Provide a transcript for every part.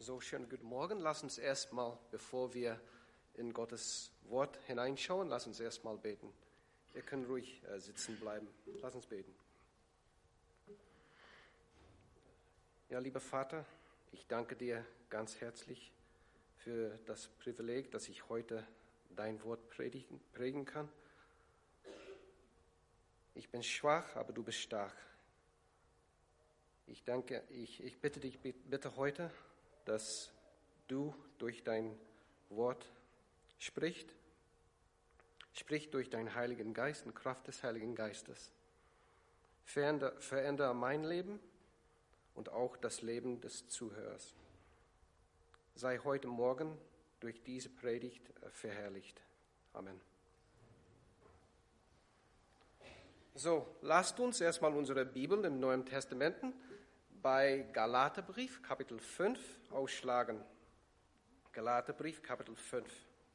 So, schönen guten Morgen. Lass uns erstmal, bevor wir in Gottes Wort hineinschauen, lass uns erstmal beten. Wir können ruhig sitzen bleiben. Lass uns beten. Ja, lieber Vater, ich danke dir ganz herzlich für das Privileg, dass ich heute dein Wort predigen kann. Ich bin schwach, aber du bist stark. Ich bitte dich bitte heute, dass du durch dein Wort sprichst durch deinen Heiligen Geist und Kraft des Heiligen Geistes. Verändere mein Leben und auch das Leben des Zuhörers. Sei heute Morgen durch diese Predigt verherrlicht. Amen. So, lasst uns erstmal unsere Bibel im Neuen Testament bei Galaterbrief, Kapitel 5, ausschlagen. Galaterbrief, Kapitel 5.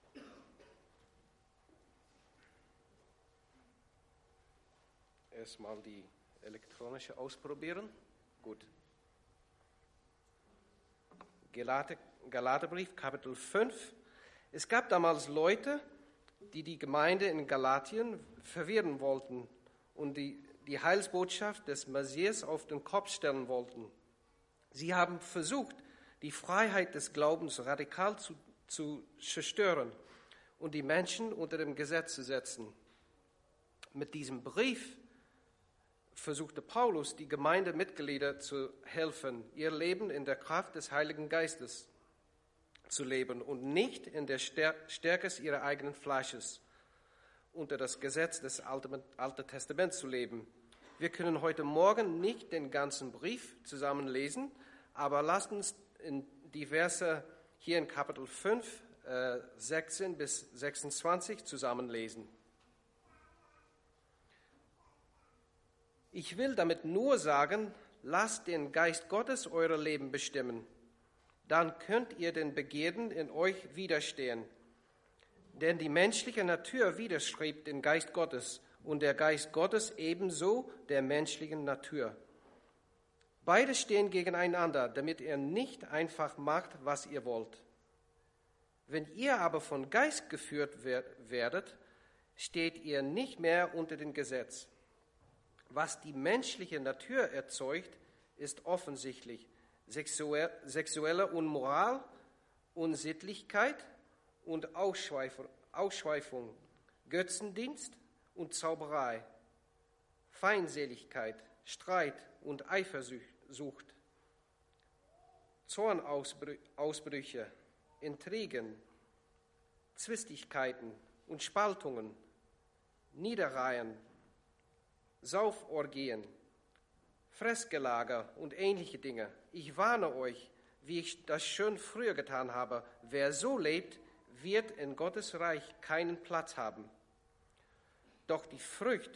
Erstmal die elektronische ausprobieren. Gut. Galaterbrief, Kapitel 5. Es gab damals Leute, die Gemeinde in Galatien verwirren wollten und die Heilsbotschaft des Messias auf den Kopf stellen wollten. Sie haben versucht, die Freiheit des Glaubens radikal zu zerstören und die Menschen unter dem Gesetz zu setzen. Mit diesem Brief versuchte Paulus, die Gemeindemitglieder zu helfen, ihr Leben in der Kraft des Heiligen Geistes zu leben und nicht in der Stärke ihres eigenen Fleisches unter das Gesetz des Alten Testaments zu leben. Wir können heute Morgen nicht den ganzen Brief zusammen lesen, aber lasst uns in die Verse hier in Kapitel 5, 16 bis 26 zusammen lesen. Ich will damit nur sagen, lasst den Geist Gottes euer Leben bestimmen. Dann könnt ihr den Begierden in euch widerstehen. Denn die menschliche Natur widerstrebt dem Geist Gottes und der Geist Gottes ebenso der menschlichen Natur. Beide stehen gegeneinander, damit ihr nicht einfach macht, was ihr wollt. Wenn ihr aber von Geist geführt werdet, steht ihr nicht mehr unter dem Gesetz. Was die menschliche Natur erzeugt, ist offensichtlich: sexuelle Unmoral, Unsittlichkeit und Ausschweifung, Götzendienst und Zauberei, Feindseligkeit, Streit und Eifersucht, Zornausbrüche, Intrigen, Zwistigkeiten und Spaltungen, Niederreihen, Sauforgien, Fressgelager und ähnliche Dinge. Ich warne euch, wie ich das schon früher getan habe: Wer so lebt, wird in Gottes Reich keinen Platz haben. Doch die Frucht,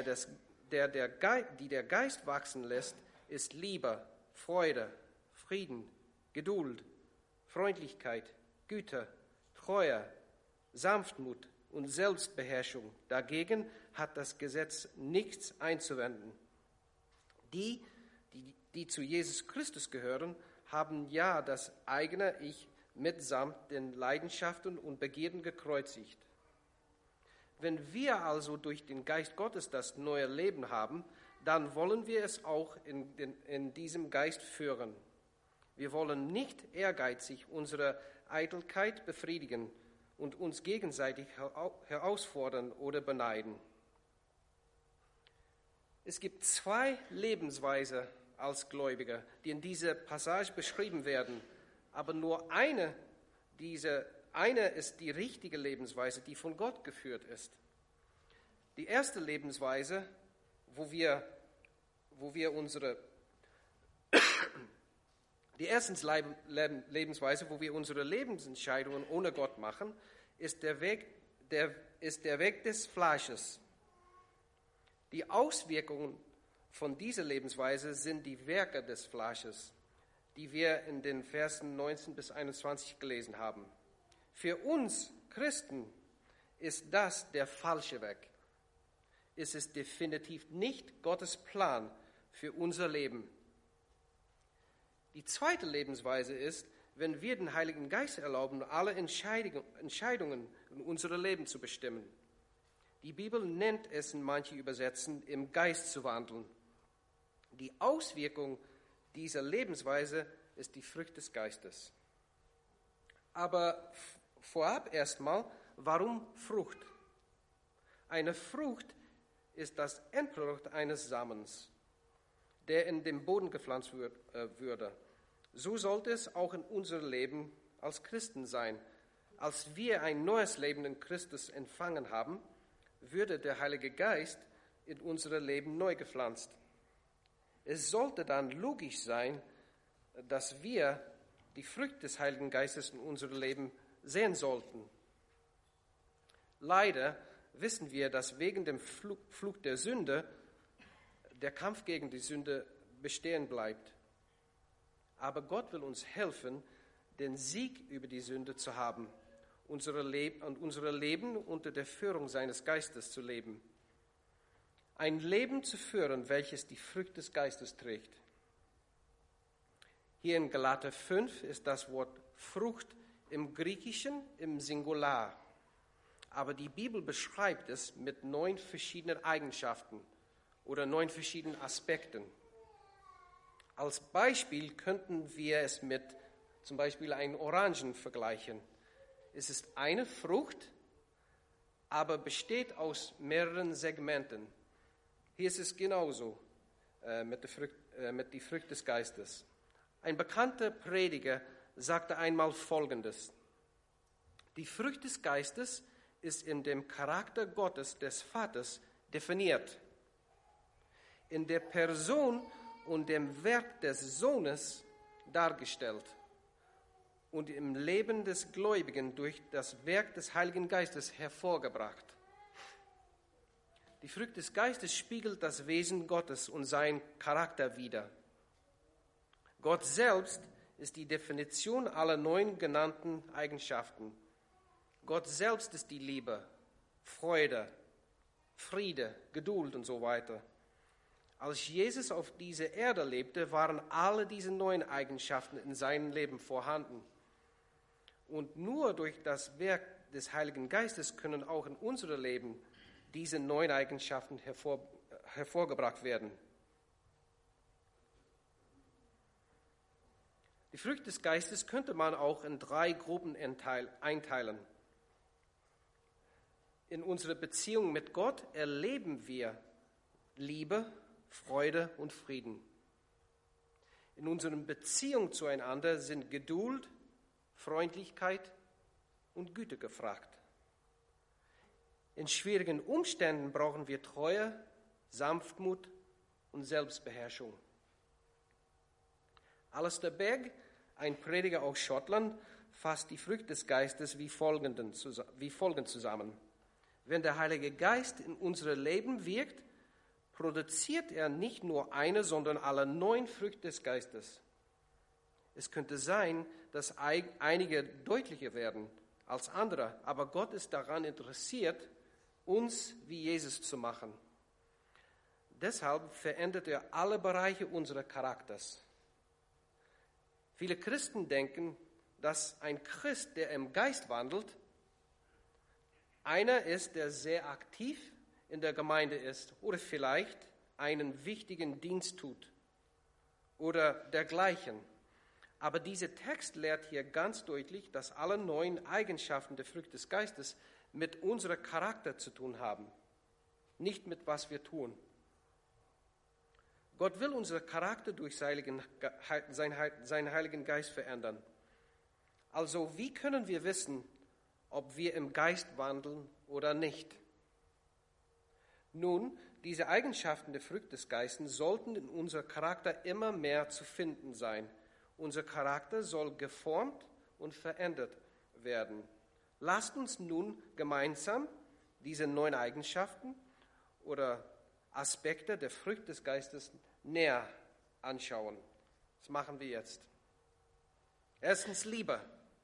die der Geist wachsen lässt, ist Liebe, Freude, Frieden, Geduld, Freundlichkeit, Güte, Treue, Sanftmut und Selbstbeherrschung. Dagegen hat das Gesetz nichts einzuwenden. Die zu Jesus Christus gehören, haben ja das eigene Ich mitsamt den Leidenschaften und Begierden gekreuzigt. Wenn wir also durch den Geist Gottes das neue Leben haben, dann wollen wir es auch in diesem Geist führen. Wir wollen nicht ehrgeizig unsere Eitelkeit befriedigen und uns gegenseitig herausfordern oder beneiden. Es gibt zwei Lebensweisen als Gläubiger, die in dieser Passage beschrieben werden, aber nur eine ist die richtige Lebensweise, die von Gott geführt ist. Die erste Lebensweise, wo wir unsere Lebensentscheidungen ohne Gott machen, ist der Weg des Fleisches. Die Auswirkungen von dieser Lebensweise sind die Werke des Fleisches, die wir in den Versen 19 bis 21 gelesen haben. Für uns Christen ist das der falsche Weg. Es ist definitiv nicht Gottes Plan für unser Leben. Die zweite Lebensweise ist, wenn wir den Heiligen Geist erlauben, alle Entscheidungen in unserem Leben zu bestimmen. Die Bibel nennt es in manchen Übersetzungen, im Geist zu wandeln. Die Auswirkung dieser Lebensweise ist die Frucht des Geistes. Aber vorab erstmal, warum Frucht? Eine Frucht ist das Endprodukt eines Samens, der in den Boden gepflanzt würde. So sollte es auch in unserem Leben als Christen sein. Als wir ein neues Leben in Christus empfangen haben, würde der Heilige Geist in unser Leben neu gepflanzt. Es sollte dann logisch sein, dass wir die Frucht des Heiligen Geistes in unserem Leben sehen sollten. Leider wissen wir, dass wegen dem Fluch der Sünde der Kampf gegen die Sünde bestehen bleibt. Aber Gott will uns helfen, den Sieg über die Sünde zu haben und unser Leben unter der Führung seines Geistes zu leben. Ein Leben zu führen, welches die Frucht des Geistes trägt. Hier in Galater 5 ist das Wort Frucht im Griechischen im Singular. Aber die Bibel beschreibt es mit 9 verschiedenen Eigenschaften oder 9 verschiedenen Aspekten. Als Beispiel könnten wir es mit zum Beispiel einem Orangen vergleichen. Es ist eine Frucht, aber besteht aus mehreren Segmenten. Hier ist es genauso mit der Frucht des Geistes. Ein bekannter Prediger sagte einmal Folgendes: Die Frucht des Geistes ist in dem Charakter Gottes, des Vaters, definiert. In der Person und dem Werk des Sohnes dargestellt und im Leben des Gläubigen durch das Werk des Heiligen Geistes hervorgebracht. Die Frucht des Geistes spiegelt das Wesen Gottes und seinen Charakter wider. Gott selbst ist die Definition aller 9 genannten Eigenschaften. Gott selbst ist die Liebe, Freude, Friede, Geduld und so weiter. Als Jesus auf dieser Erde lebte, waren alle diese 9 Eigenschaften in seinem Leben vorhanden. Und nur durch das Werk des Heiligen Geistes können auch in unserem Leben diese 9 Eigenschaften hervorgebracht werden. Die Frucht des Geistes könnte man auch in 3 Gruppen einteilen. In unserer Beziehung mit Gott erleben wir Liebe, Freude und Frieden. In unseren Beziehungen zueinander sind Geduld, Freundlichkeit und Güte gefragt. In schwierigen Umständen brauchen wir Treue, Sanftmut und Selbstbeherrschung. Alistair Begg, ein Prediger aus Schottland, fasst die Frucht des Geistes wie folgend zusammen. Wenn der Heilige Geist in unser Leben wirkt, produziert er nicht nur eine, sondern alle 9 Früchte des Geistes. Es könnte sein, dass einige deutlicher werden als andere, aber Gott ist daran interessiert, uns wie Jesus zu machen. Deshalb verändert er alle Bereiche unseres Charakters. Viele Christen denken, dass ein Christ, der im Geist wandelt, einer ist, der sehr aktiv in der Gemeinde ist oder vielleicht einen wichtigen Dienst tut oder dergleichen. Aber dieser Text lehrt hier ganz deutlich, dass alle 9 Eigenschaften der Frucht des Geistes mit unserem Charakter zu tun haben, nicht mit was wir tun. Gott will unseren Charakter durch seinen Heiligen Geist verändern. Also wie können wir wissen, ob wir im Geist wandeln oder nicht? Nun, diese Eigenschaften der Frucht des Geistes sollten in unserem Charakter immer mehr zu finden sein. Unser Charakter soll geformt und verändert werden. Lasst uns nun gemeinsam diese 9 Eigenschaften oder Aspekte der Frucht des Geistes näher anschauen. Das machen wir jetzt. Erstens Liebe.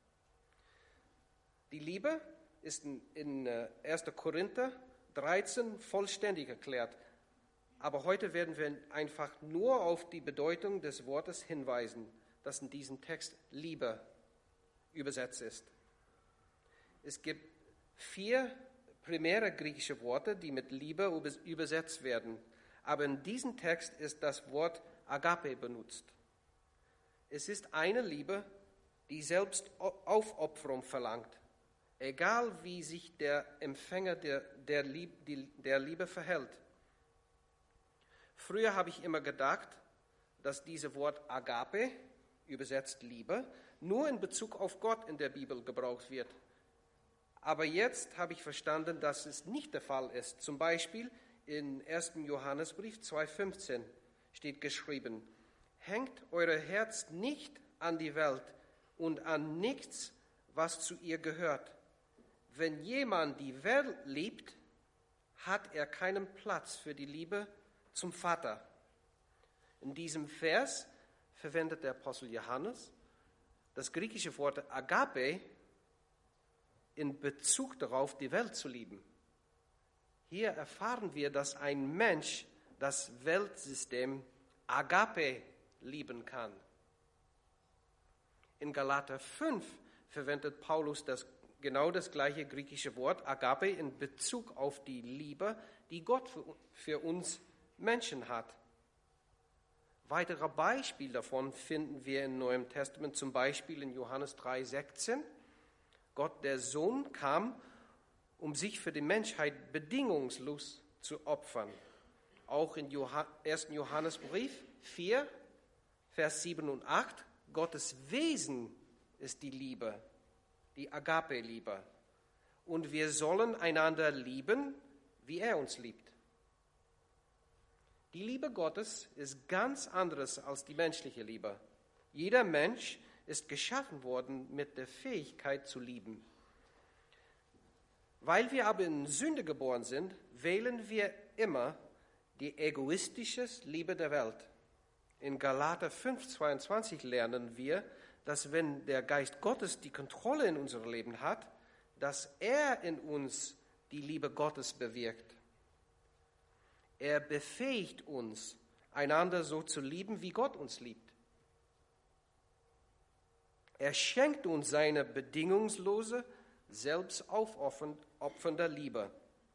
Die Liebe ist in 1. Korinther 13 vollständig erklärt. Aber heute werden wir einfach nur auf die Bedeutung des Wortes hinweisen. dass in diesem Text Liebe übersetzt ist. Es gibt 4 primäre griechische Worte, die mit Liebe übersetzt werden. Aber in diesem Text ist das Wort Agape benutzt. Es ist eine Liebe, die selbst Aufopferung verlangt, egal wie sich der Empfänger der Liebe verhält. Früher habe ich immer gedacht, dass dieses Wort Agape, übersetzt Liebe, nur in Bezug auf Gott in der Bibel gebraucht wird. Aber jetzt habe ich verstanden, dass es nicht der Fall ist. Zum Beispiel in 1. Johannesbrief 2,15 steht geschrieben: Hängt euer Herz nicht an die Welt und an nichts, was zu ihr gehört. Wenn jemand die Welt liebt, hat er keinen Platz für die Liebe zum Vater. In diesem Vers verwendet der Apostel Johannes das griechische Wort Agape in Bezug darauf, die Welt zu lieben. Hier erfahren wir, dass ein Mensch das Weltsystem Agape lieben kann. In Galater 5 verwendet Paulus genau das gleiche griechische Wort Agape in Bezug auf die Liebe, die Gott für uns Menschen hat. Weitere Beispiele davon finden wir im Neuen Testament, zum Beispiel in Johannes 3,16. Gott, der Sohn, kam, um sich für die Menschheit bedingungslos zu opfern. Auch in 1. Johannesbrief 4, Vers 7 und 8, Gottes Wesen ist die Liebe, die Agape-Liebe. Und wir sollen einander lieben, wie er uns liebt. Die Liebe Gottes ist ganz anderes als die menschliche Liebe. Jeder Mensch ist geschaffen worden mit der Fähigkeit zu lieben. Weil wir aber in Sünde geboren sind, wählen wir immer die egoistische Liebe der Welt. In Galater 5,22 lernen wir, dass wenn der Geist Gottes die Kontrolle in unserem Leben hat, dass er in uns die Liebe Gottes bewirkt. Er befähigt uns, einander so zu lieben, wie Gott uns liebt. Er schenkt uns seine bedingungslose, selbstaufopfernde Liebe.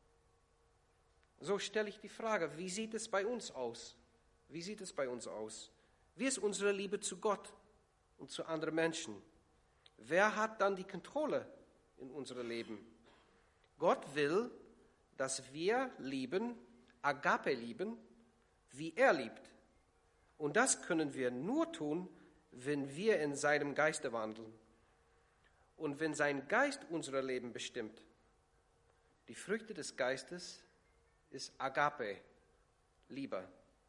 So stelle ich die Frage, wie sieht es bei uns aus? Wie sieht es bei uns aus? Wie ist unsere Liebe zu Gott und zu anderen Menschen? Wer hat dann die Kontrolle in unserem Leben? Gott will, dass wir lieben, Agape lieben, wie er liebt. Und das können wir nur tun, wenn wir in seinem Geiste wandeln und wenn sein Geist unser Leben bestimmt. Die Früchte des Geistes ist Agape, Liebe.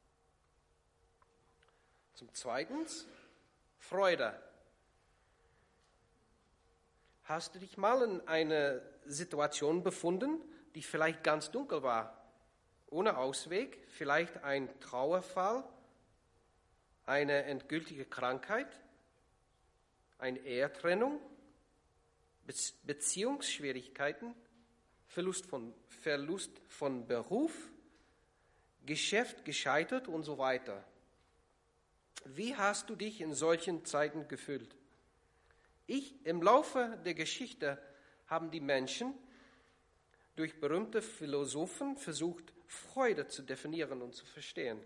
Zum Zweiten, Freude. Hast du dich mal in einer Situation befunden, die vielleicht ganz dunkel war? Ohne Ausweg, vielleicht ein Trauerfall, eine endgültige Krankheit, eine Ehetrennung, Beziehungsschwierigkeiten, Verlust von Beruf, Geschäft gescheitert und so weiter. Wie hast du dich in solchen Zeiten gefühlt? Im Laufe der Geschichte haben die Menschen durch berühmte Philosophen versucht, Freude zu definieren und zu verstehen.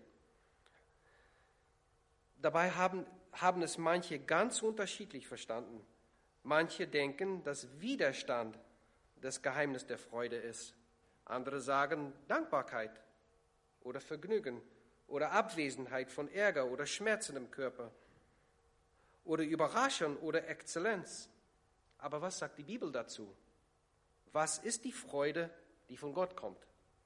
Dabei haben es manche ganz unterschiedlich verstanden. Manche denken, dass Widerstand das Geheimnis der Freude ist. Andere sagen Dankbarkeit oder Vergnügen oder Abwesenheit von Ärger oder Schmerzen im Körper oder Überraschung oder Exzellenz. Aber was sagt die Bibel dazu? Was ist die Freude, die von Gott kommt?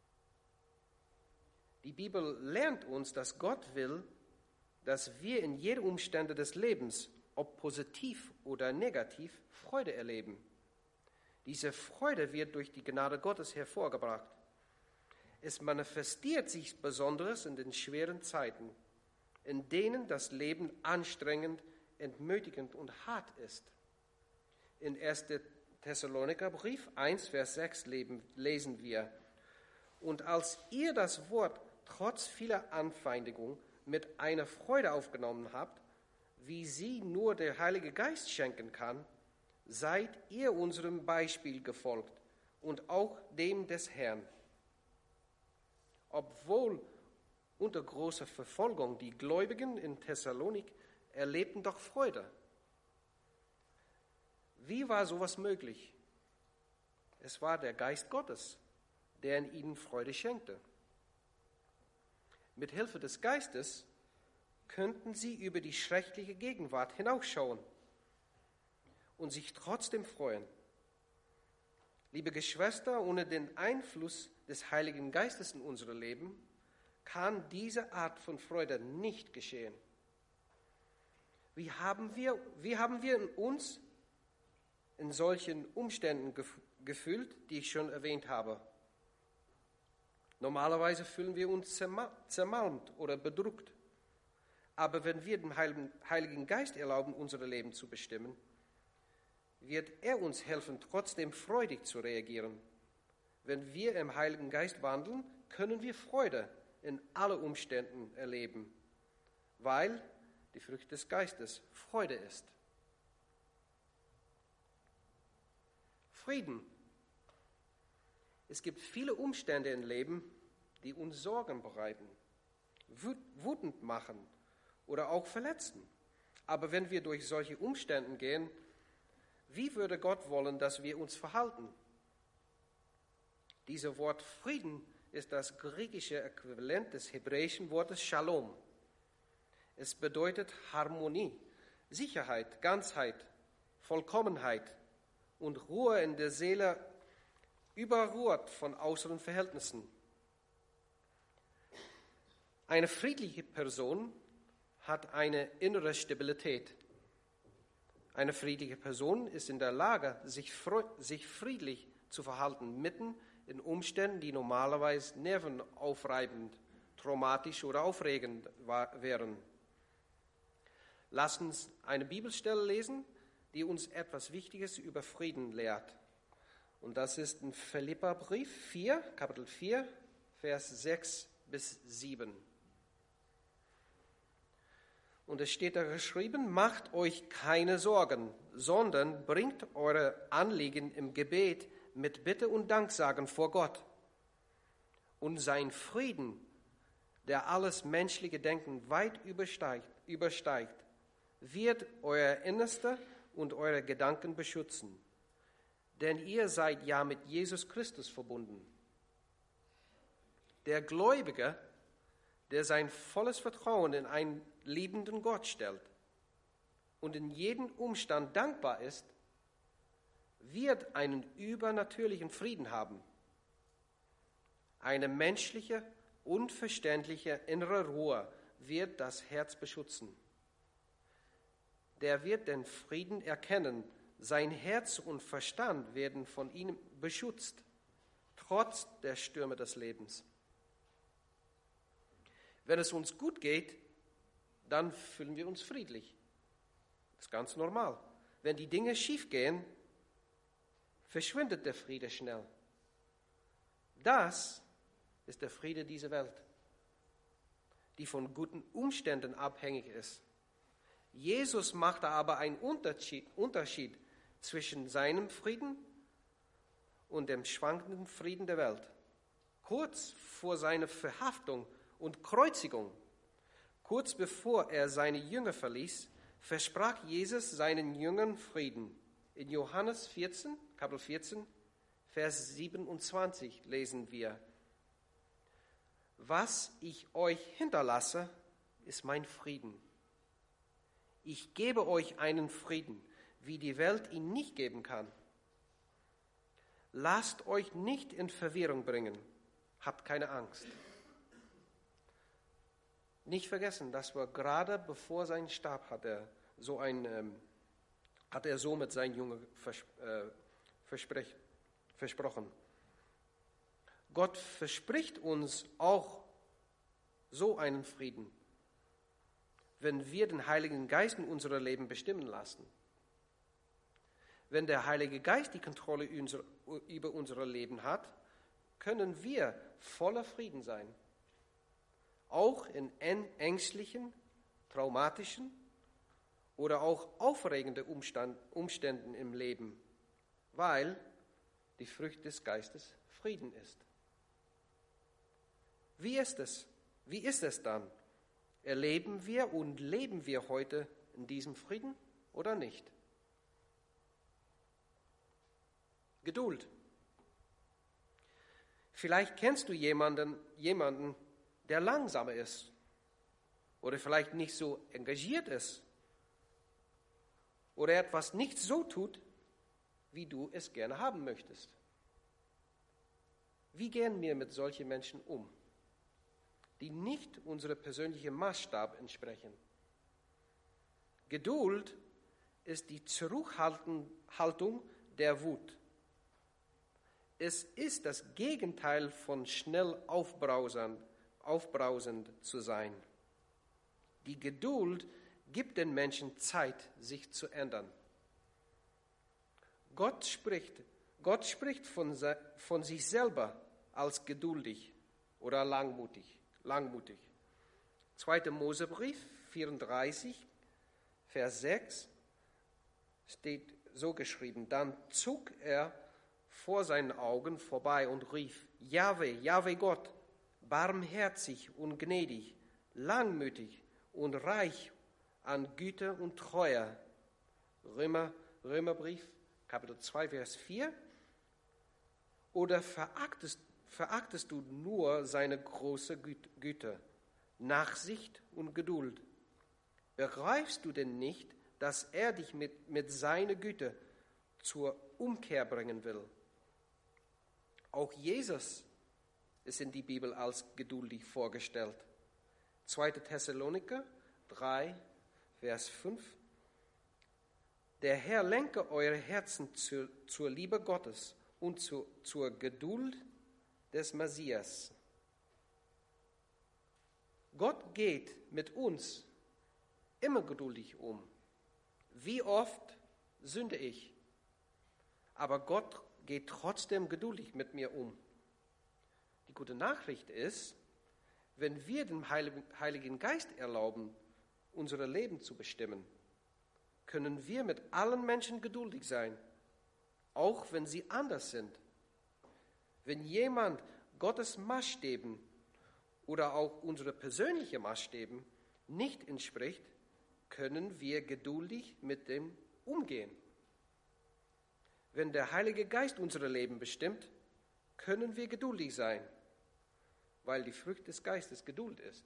Die Bibel lernt uns, dass Gott will, dass wir in jeden Umständen des Lebens, ob positiv oder negativ, Freude erleben. Diese Freude wird durch die Gnade Gottes hervorgebracht. Es manifestiert sich besonders in den schweren Zeiten, in denen das Leben anstrengend, entmutigend und hart ist. In 1. Thessalonikerbrief 1, Vers 6 lesen wir: Und als ihr das Wort trotz vieler Anfeindungen mit einer Freude aufgenommen habt, wie sie nur der Heilige Geist schenken kann, seid ihr unserem Beispiel gefolgt und auch dem des Herrn. Obwohl unter großer Verfolgung die Gläubigen in Thessalonik erlebten doch Freude. Wie war sowas möglich? Es war der Geist Gottes, der in ihnen Freude schenkte. Mit Hilfe des Geistes könnten sie über die schreckliche Gegenwart hinausschauen und sich trotzdem freuen. Liebe Geschwister, ohne den Einfluss des Heiligen Geistes in unser Leben kann diese Art von Freude nicht geschehen. Wie haben wir uns in solchen Umständen gefühlt, die ich schon erwähnt habe? Normalerweise fühlen wir uns zermalmt oder bedrückt. Aber wenn wir dem Heiligen Geist erlauben, unser Leben zu bestimmen, wird er uns helfen, trotzdem freudig zu reagieren. Wenn wir im Heiligen Geist wandeln, können wir Freude in allen Umständen erleben, weil die Frucht des Geistes Freude ist. Frieden. Es gibt viele Umstände im Leben, die uns Sorgen bereiten, wütend machen oder auch verletzen. Aber wenn wir durch solche Umstände gehen, wie würde Gott wollen, dass wir uns verhalten? Dieses Wort Frieden ist das griechische Äquivalent des hebräischen Wortes Shalom. Es bedeutet Harmonie, Sicherheit, Ganzheit, Vollkommenheit und Ruhe in der Seele, überruht von äußeren Verhältnissen. Eine friedliche Person hat eine innere Stabilität. Eine friedliche Person ist in der Lage, sich friedlich zu verhalten, mitten in Umständen, die normalerweise nervenaufreibend, traumatisch oder aufregend wären. Lass uns eine Bibelstelle lesen, die uns etwas Wichtiges über Frieden lehrt. Und das ist in Philipperbrief 4, Kapitel 4, Vers 6 bis 7. Und es steht da geschrieben, macht euch keine Sorgen, sondern bringt eure Anliegen im Gebet mit Bitte und Danksagen vor Gott. Und sein Frieden, der alles menschliche Denken weit übersteigt, wird euer Innerste und eure Gedanken beschützen. Denn ihr seid ja mit Jesus Christus verbunden. Der Gläubige, der sein volles Vertrauen in einen liebenden Gott stellt und in jedem Umstand dankbar ist, wird einen übernatürlichen Frieden haben. Eine menschliche, unverständliche innere Ruhe wird das Herz beschützen. Der wird den Frieden erkennen. Sein Herz und Verstand werden von ihm beschützt, trotz der Stürme des Lebens. Wenn es uns gut geht, dann fühlen wir uns friedlich. Das ist ganz normal. Wenn die Dinge schief gehen, verschwindet der Friede schnell. Das ist der Friede dieser Welt, die von guten Umständen abhängig ist. Jesus machte aber einen Unterschied zwischen seinem Frieden und dem schwankenden Frieden der Welt. Kurz vor seiner Verhaftung und Kreuzigung, kurz bevor er seine Jünger verließ, versprach Jesus seinen Jüngern Frieden. In Johannes 14, Kapitel 14, Vers 27 lesen wir: Was ich euch hinterlasse, ist mein Frieden. Ich gebe euch einen Frieden, wie die Welt ihn nicht geben kann. Lasst euch nicht in Verwirrung bringen. Habt keine Angst. Nicht vergessen, das war gerade bevor sein Stab hat er so mit seinen Jüngern versprochen. Gott verspricht uns auch so einen Frieden, wenn wir den Heiligen Geist in unser Leben bestimmen lassen. Wenn der Heilige Geist die Kontrolle über unser Leben hat, können wir voller Frieden sein. Auch in ängstlichen, traumatischen oder auch aufregende Umstände im Leben, weil die Frucht des Geistes Frieden ist. Wie ist es? Wie ist es dann? Erleben wir und leben wir heute in diesem Frieden oder nicht? Geduld. Vielleicht kennst du jemanden, der langsamer ist oder vielleicht nicht so engagiert ist oder etwas nicht so tut, wie du es gerne haben möchtest. Wie gehen wir mit solchen Menschen um, die nicht unserem persönlichen Maßstab entsprechen? Geduld ist die Zurückhaltung der Wut. Es ist das Gegenteil von schnell aufbrausend zu sein. Die Geduld gibt den Menschen Zeit, sich zu ändern. Gott spricht von sich selber als geduldig oder langmutig. 2. Mosebrief 34, Vers 6 steht so geschrieben: Dann zog er vor seinen Augen vorbei und rief: Jahwe, Jahwe Gott, barmherzig und gnädig, langmütig und reich an Güte und Treue. Römerbrief, Kapitel 2, Vers 4. Oder verachtest du nur seine große Güte, Nachsicht und Geduld? Begreifst du denn nicht, dass er dich mit seiner Güte zur Umkehr bringen will? Auch Jesus ist in die Bibel als geduldig vorgestellt. 2. Thessaloniker 3, Vers 5. Der Herr lenke eure Herzen zur Liebe Gottes und zur Geduld des Messias. Gott geht mit uns immer geduldig um. Wie oft sünde ich? Aber Gott geht trotzdem geduldig mit mir um. Die gute Nachricht ist, wenn wir dem Heiligen Geist erlauben, unser Leben zu bestimmen, können wir mit allen Menschen geduldig sein, auch wenn sie anders sind. Wenn jemand Gottes Maßstäben oder auch unsere persönlichen Maßstäben nicht entspricht, können wir geduldig mit dem umgehen. Wenn der Heilige Geist unser Leben bestimmt, können wir geduldig sein, weil die Frucht des Geistes Geduld ist.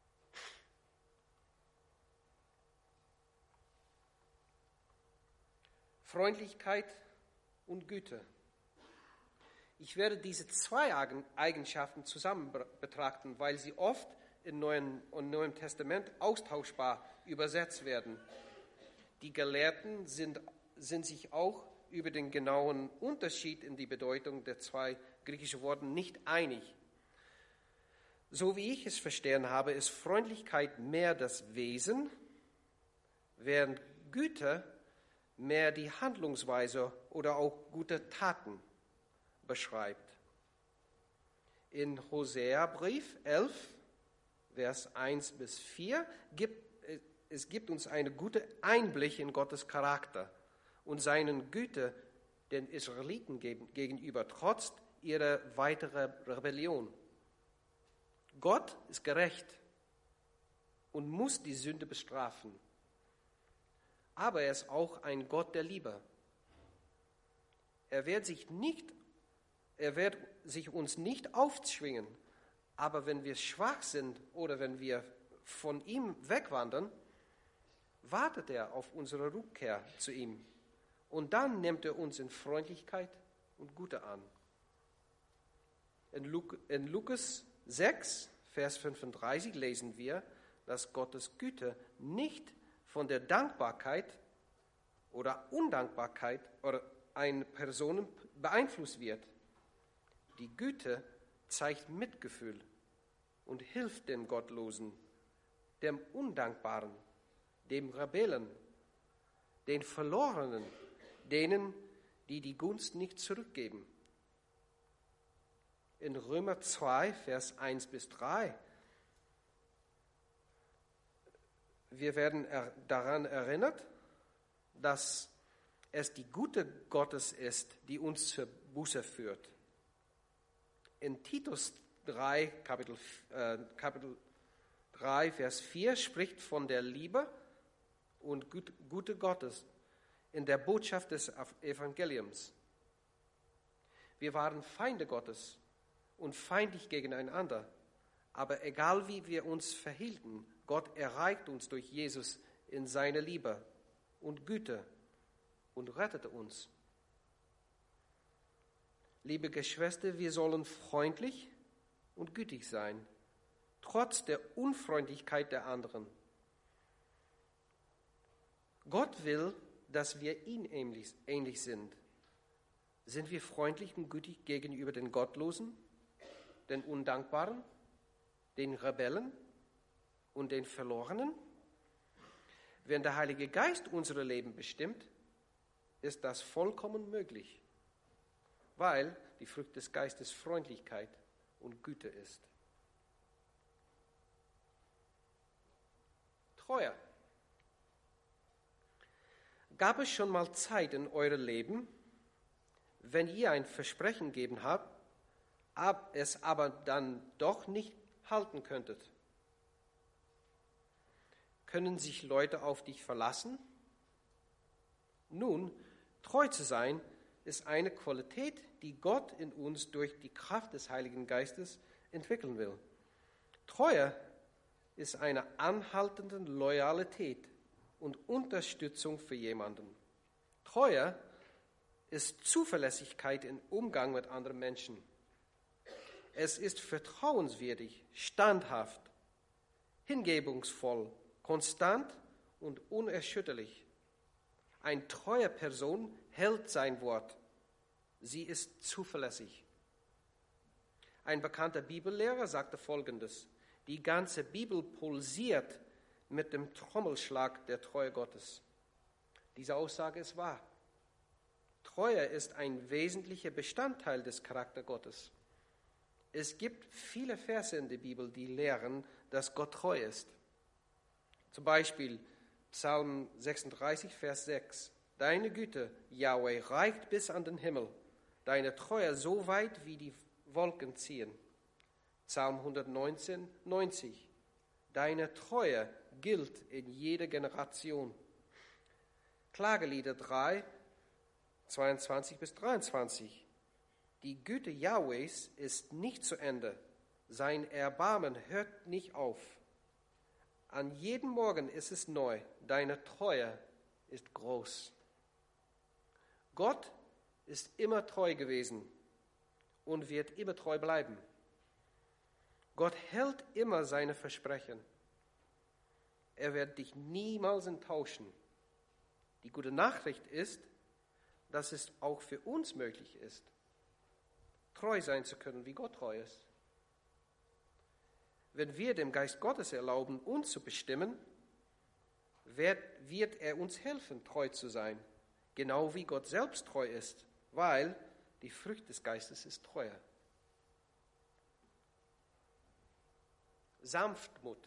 Freundlichkeit und Güte. Ich werde diese zwei Eigenschaften zusammen betrachten, weil sie oft im Neuen Testament austauschbar übersetzt werden. Die Gelehrten sind sich auch über den genauen Unterschied in die Bedeutung der zwei griechischen Worte nicht einig. So wie ich es verstanden habe, ist Freundlichkeit mehr das Wesen, während Güte mehr die Handlungsweise oder auch gute Taten beschreibt. In Hosea-Brief 11, Vers 1 bis 4, gibt uns einen guten Einblick in Gottes Charakter und seinen Güte den Israeliten gegenüber, trotz ihrer weiteren Rebellion. Gott ist gerecht und muss die Sünde bestrafen. Aber er ist auch ein Gott der Liebe. Er wird sich uns nicht aufzwingen, aber wenn wir schwach sind oder wenn wir von ihm wegwandern, wartet er auf unsere Rückkehr zu ihm. Und dann nimmt er uns in Freundlichkeit und Güte an. In Lukas 6, Vers 35 lesen wir, dass Gottes Güte nicht von der Dankbarkeit oder Undankbarkeit oder einer Person beeinflusst wird. Die Güte zeigt Mitgefühl und hilft dem Gottlosen, dem Undankbaren, dem Rebellen, den Verlorenen, denen, die die Gunst nicht zurückgeben. In Römer 2, Vers 1 bis 3 Wir werden daran erinnert, dass es die Güte Gottes ist, die uns zur Buße führt. In Titus 3, Kapitel 3, Vers 4 spricht von der Liebe und Güte Gottes in der Botschaft des Evangeliums. Wir waren Feinde Gottes und feindlich gegeneinander, aber egal wie wir uns verhielten, Gott erreicht uns durch Jesus in seine Liebe und Güte und rettete uns. Liebe Geschwister, wir sollen freundlich und gütig sein, trotz der Unfreundlichkeit der anderen. Gott will, dass wir ihm ähnlich sind. Sind wir freundlich und gütig gegenüber den Gottlosen, den Undankbaren, den Rebellen und den Verlorenen? Wenn der Heilige Geist unser Leben bestimmt, ist das vollkommen möglich, weil die Frucht des Geistes Freundlichkeit und Güte ist. Treue. Gab es schon mal Zeit in eurem Leben, wenn ihr ein Versprechen gegeben habt, es aber dann doch nicht halten könntet? Können sich Leute auf dich verlassen? Nun, treu zu sein ist eine Qualität, die Gott in uns durch die Kraft des Heiligen Geistes entwickeln will. Treue ist eine anhaltende Loyalität und Unterstützung für jemanden. Treue ist Zuverlässigkeit im Umgang mit anderen Menschen. Es ist vertrauenswürdig, standhaft, hingebungsvoll, konstant und unerschütterlich. Eine treue Person hält sein Wort. Sie ist zuverlässig. Ein bekannter Bibellehrer sagte Folgendes: Die ganze Bibel pulsiert mit dem Trommelschlag der Treue Gottes. Diese Aussage ist wahr. Treue ist ein wesentlicher Bestandteil des Charakters Gottes. Es gibt viele Verse in der Bibel, die lehren, dass Gott treu ist. Zum Beispiel Psalm 36, Vers 6. Deine Güte, Yahweh, reicht bis an den Himmel, deine Treue so weit, wie die Wolken ziehen. Psalm 119, 90. Deine Treue gilt in jeder Generation. Klagelieder 3, 22 bis 23. Die Güte Jahwes ist nicht zu Ende. Sein Erbarmen hört nicht auf. An jedem Morgen ist es neu. Deine Treue ist groß. Gott ist immer treu gewesen und wird immer treu bleiben. Gott hält immer seine Versprechen. Er wird dich niemals enttäuschen. Die gute Nachricht ist, dass es auch für uns möglich ist, treu sein zu können, wie Gott treu ist. Wenn wir dem Geist Gottes erlauben, uns zu bestimmen, wird er uns helfen, treu zu sein, genau wie Gott selbst treu ist, weil die Frucht des Geistes ist Treue. Sanftmut.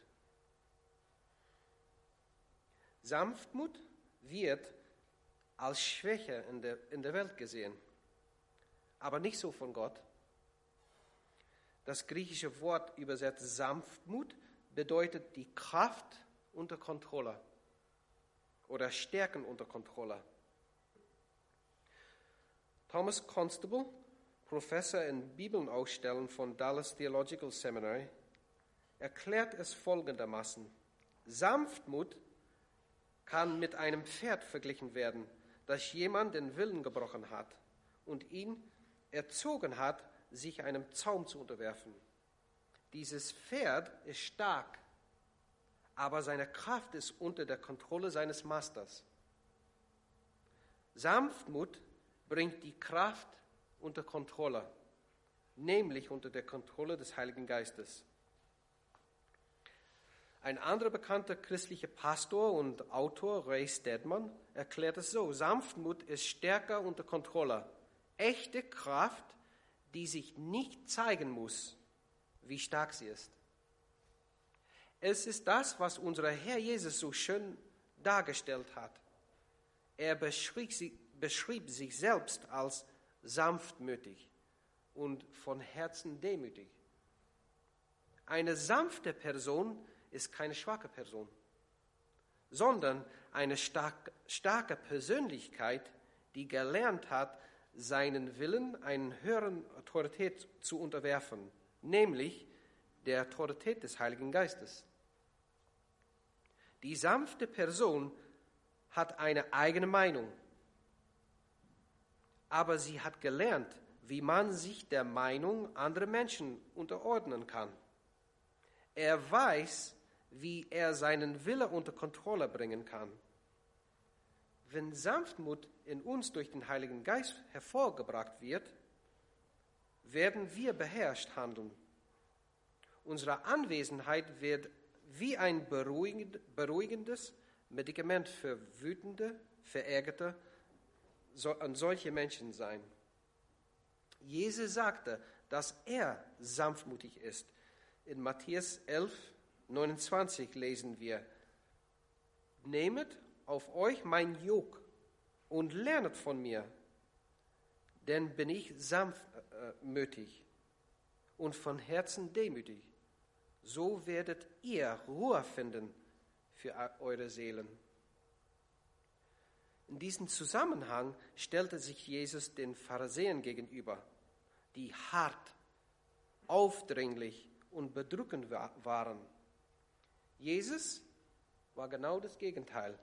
Sanftmut wird als Schwäche in der Welt gesehen, aber nicht so von Gott. Das griechische Wort übersetzt Sanftmut bedeutet die Kraft unter Kontrolle oder Stärken unter Kontrolle. Thomas Constable, Professor in Bibelausstellen von Dallas Theological Seminary, erklärt es folgendermaßen: Sanftmut kann mit einem Pferd verglichen werden, das jemand den Willen gebrochen hat und ihn erzogen hat, sich einem Zaum zu unterwerfen. Dieses Pferd ist stark, aber seine Kraft ist unter der Kontrolle seines Meisters. Sanftmut bringt die Kraft unter Kontrolle, nämlich unter der Kontrolle des Heiligen Geistes. Ein anderer bekannter christlicher Pastor und Autor, Ray Stedman, erklärt es so: Sanftmut ist stärker unter Kontrolle. Echte Kraft, die sich nicht zeigen muss, wie stark sie ist. Es ist das, was unser Herr Jesus so schön dargestellt hat. Er beschrieb sich selbst als sanftmütig und von Herzen demütig. Eine sanfte Person ist keine schwache Person, sondern eine starke Persönlichkeit, die gelernt hat, seinen Willen einer höheren Autorität zu unterwerfen, nämlich der Autorität des Heiligen Geistes. Die sanfte Person hat eine eigene Meinung, aber sie hat gelernt, wie man sich der Meinung anderer Menschen unterordnen kann. Er weiß, wie er seinen Willen unter Kontrolle bringen kann. Wenn Sanftmut in uns durch den Heiligen Geist hervorgebracht wird, werden wir beherrscht handeln. Unsere Anwesenheit wird wie ein beruhigendes Medikament für wütende, verärgerte und solche Menschen sein. Jesus sagte, dass er sanftmutig ist. In Matthäus 11:29 lesen wir: Nehmet auf euch mein Juk und lernet von mir, denn bin ich sanftmütig und von Herzen demütig. So werdet ihr Ruhe finden für eure Seelen. In diesem Zusammenhang stellte sich Jesus den Pharisäern gegenüber, die hart, aufdringlich und bedrückend waren. Jesus war genau das Gegenteil.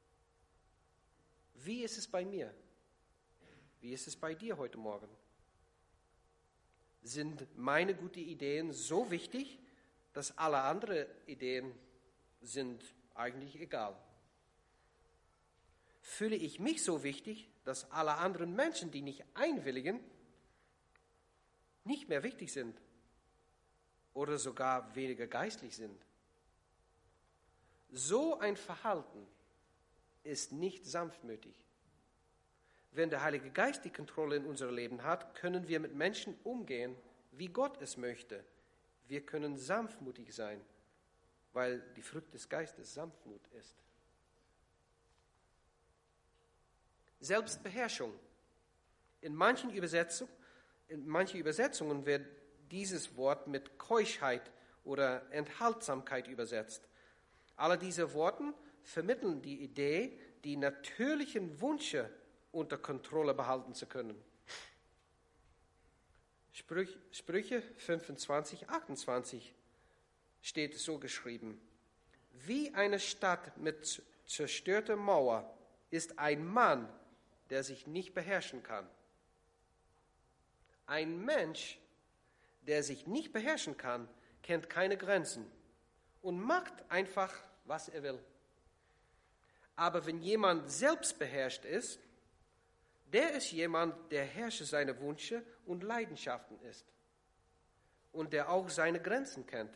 Wie ist es bei mir? Wie ist es bei dir heute Morgen? Sind meine guten Ideen so wichtig, dass alle anderen Ideen sind eigentlich egal? Fühle ich mich so wichtig, dass alle anderen Menschen, die nicht einwilligen, nicht mehr wichtig sind oder sogar weniger geistlich sind? So ein Verhalten ist nicht sanftmütig. Wenn der Heilige Geist die Kontrolle in unserem Leben hat, können wir mit Menschen umgehen, wie Gott es möchte. Wir können sanftmütig sein, weil die Frucht des Geistes Sanftmut ist. Selbstbeherrschung. In manchen Übersetzungen wird dieses Wort mit Keuschheit oder Enthaltsamkeit übersetzt. Alle diese Worte vermitteln die Idee, die natürlichen Wünsche unter Kontrolle behalten zu können. Sprüche 25:28 steht so geschrieben: Wie eine Stadt mit zerstörter Mauer ist ein Mann, der sich nicht beherrschen kann. Ein Mensch, der sich nicht beherrschen kann, kennt keine Grenzen und macht einfach, was er will. Aber wenn jemand selbst beherrscht ist, der ist jemand, der Herrscher seiner Wünsche und Leidenschaften ist und der auch seine Grenzen kennt.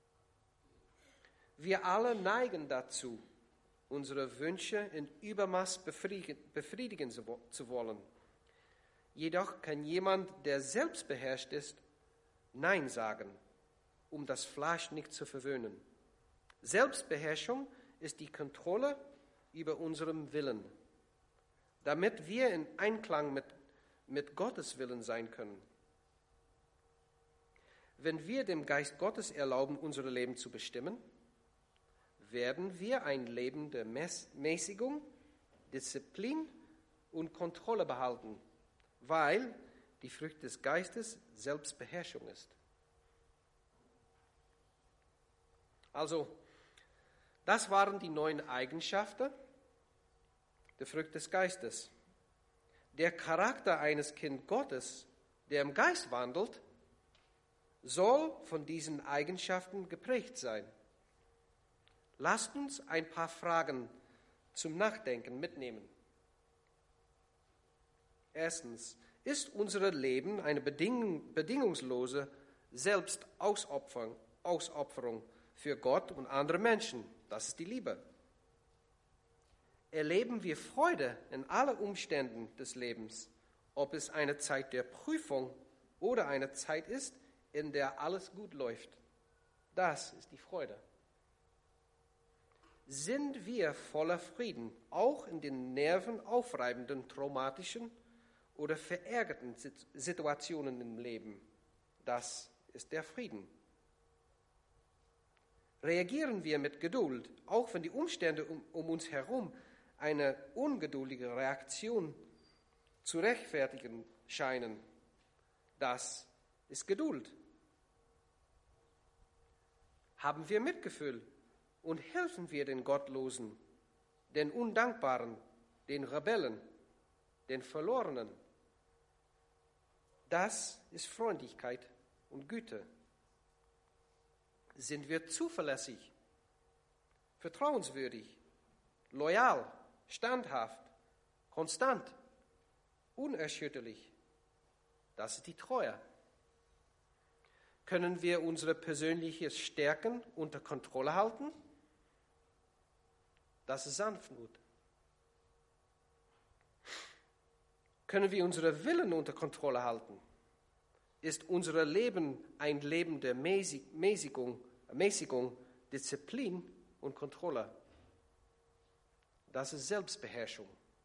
Wir alle neigen dazu, unsere Wünsche in Übermaß befriedigen zu wollen. Jedoch kann jemand, der selbst beherrscht ist, Nein sagen, um das Fleisch nicht zu verwöhnen. Selbstbeherrschung ist die Kontrolle über unseren Willen, damit wir in Einklang mit Gottes Willen sein können. Wenn wir dem Geist Gottes erlauben, unser Leben zu bestimmen, werden wir ein Leben der Mäßigung, Disziplin und Kontrolle behalten, weil die Frucht des Geistes Selbstbeherrschung ist. Also, das waren die 9 Eigenschaften der Frucht des Geistes. Der Charakter eines Kindes Gottes, der im Geist wandelt, soll von diesen Eigenschaften geprägt sein. Lasst uns ein paar Fragen zum Nachdenken mitnehmen. Erstens, ist unser Leben eine bedingungslose Selbstausopferung für Gott und andere Menschen? Das ist die Liebe. Erleben wir Freude in allen Umständen des Lebens, ob es eine Zeit der Prüfung oder eine Zeit ist, in der alles gut läuft? Das ist die Freude. sind wir voller Frieden, auch in den nervenaufreibenden, traumatischen oder verärgerten Situationen im Leben. Das ist der Frieden. Reagieren wir mit Geduld, auch wenn die Umstände um uns herum eine ungeduldige Reaktion zu rechtfertigen scheinen. Das ist Geduld. Haben wir Mitgefühl und helfen wir den Gottlosen, den Undankbaren, den Rebellen, den Verlorenen. Das ist Freundlichkeit und Güte. Sind wir zuverlässig, vertrauenswürdig, loyal, standhaft, konstant, unerschütterlich? Das ist die Treue. Können wir unsere persönlichen Stärken unter Kontrolle halten? Das ist Sanftmut. Können wir unsere Willen unter Kontrolle halten? Ist unser Leben ein Leben der Mäßigung, Disziplin und Kontrolle? Das ist Selbstbeherrschung.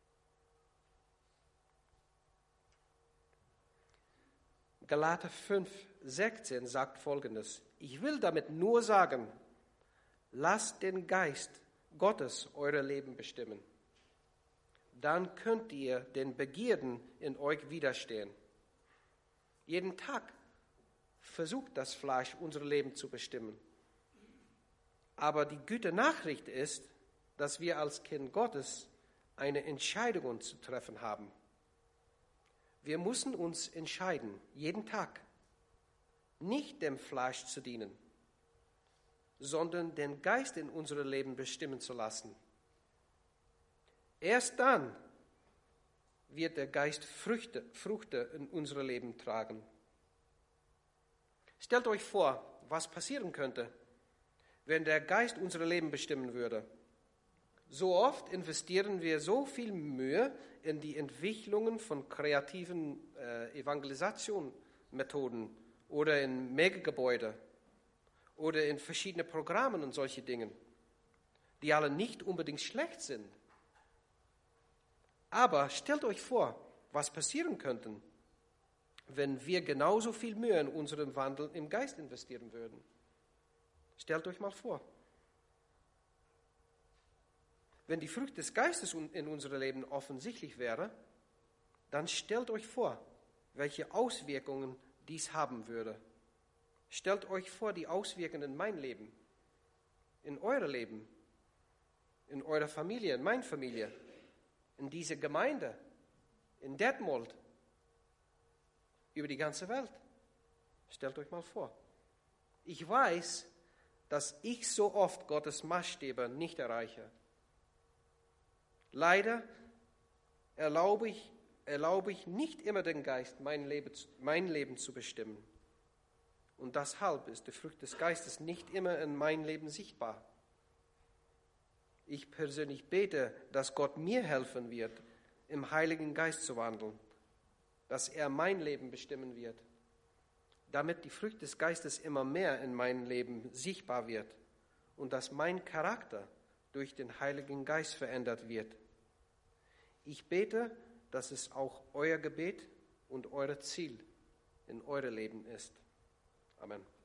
Galater 5,16 sagt Folgendes: Ich will damit nur sagen, lasst den Geist Gottes euer Leben bestimmen. Dann könnt ihr den Begierden in euch widerstehen. Jeden Tag versucht das Fleisch unser Leben zu bestimmen. Aber die gute Nachricht ist, dass wir als Kind Gottes eine Entscheidung zu treffen haben. Wir müssen uns entscheiden, jeden Tag, nicht dem Fleisch zu dienen, sondern den Geist in unserem Leben bestimmen zu lassen. Erst dann wird der Geist Früchte in unser Leben tragen. Stellt euch vor, was passieren könnte, wenn der Geist unser Leben bestimmen würde. So oft investieren wir so viel Mühe in die Entwicklungen von kreativen Evangelisationsmethoden oder in Megagebäude oder in verschiedene Programme und solche Dinge, die alle nicht unbedingt schlecht sind. Aber stellt euch vor, was passieren könnte, wenn wir genauso viel Mühe in unseren Wandel im Geist investieren würden. Stellt euch mal vor. Wenn die Frucht des Geistes in unserem Leben offensichtlich wäre, dann stellt euch vor, welche Auswirkungen dies haben würde. Stellt euch vor die Auswirkungen in mein Leben, in euer Leben, in eurer Familie, in meiner Familie, in dieser Gemeinde, in Detmold, über die ganze Welt. Stellt euch mal vor. Ich weiß, dass ich so oft Gottes Maßstäbe nicht erreiche. Leider erlaube ich nicht immer den Geist, mein Leben zu bestimmen. Und deshalb ist die Frucht des Geistes nicht immer in meinem Leben sichtbar. Ich persönlich bete, dass Gott mir helfen wird, im Heiligen Geist zu wandeln, dass er mein Leben bestimmen wird, damit die Frucht des Geistes immer mehr in meinem Leben sichtbar wird und dass mein Charakter durch den Heiligen Geist verändert wird. Ich bete, dass es auch euer Gebet und euer Ziel in eurem Leben ist. Amen.